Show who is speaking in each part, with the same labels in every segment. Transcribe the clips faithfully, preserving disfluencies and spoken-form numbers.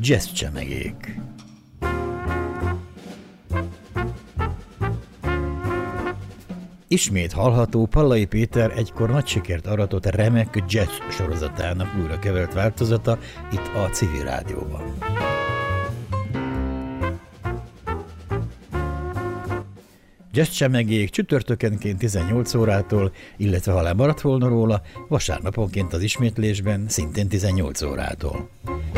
Speaker 1: Jazz csemegék. Ismét hallható Pallai Péter egykor nagy sikert aratott remek jazz sorozatának újra kevert változata itt a Civil Rádióban. Jazz csemegék csütörtökenként tizennyolc órától, illetve ha lemaradt volna róla, vasárnaponként az ismétlésben szintén tizennyolc órától.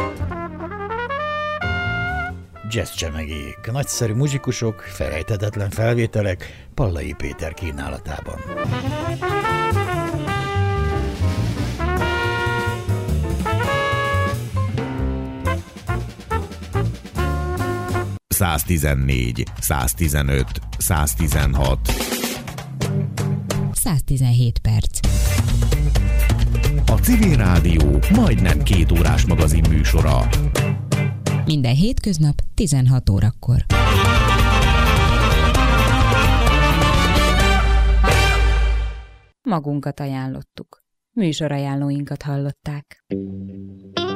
Speaker 1: Jazz csemegék, nagyszerű muzsikusok, felejthetetlen felvételek Pallai Péter kínálatában.
Speaker 2: száztizennégy, száztizenöt, száztizenhat.
Speaker 3: száztizenhét perc.
Speaker 2: A Civil Rádió majdnem két órás magazin műsora.
Speaker 3: Minden hétköznap tizenhat órakor. Magunkat ajánlottuk. Műsorajánlóinkat hallották.